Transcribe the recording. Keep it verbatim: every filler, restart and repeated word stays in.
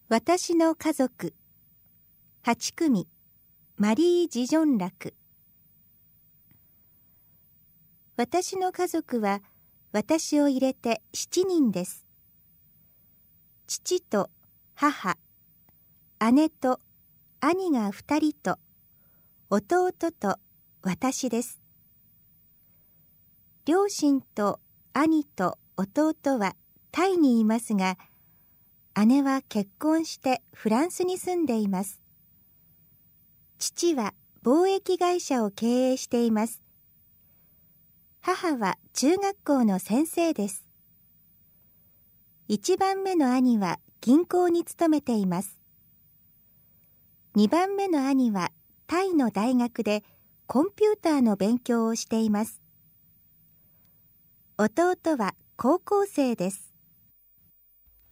私の家族はち組マリー・ジジョン楽。私の家族は私を入れてしちにんです。父と母、姉と兄がふたりと弟と私です。両親と兄と弟はタイにいますが、姉は結婚してフランスに住んでいます。父は貿易会社を経営しています。母は中学校の先生です。一番目の兄は銀行に勤めています。二番目の兄はタイの大学でコンピューターの勉強をしています。弟は高校生です。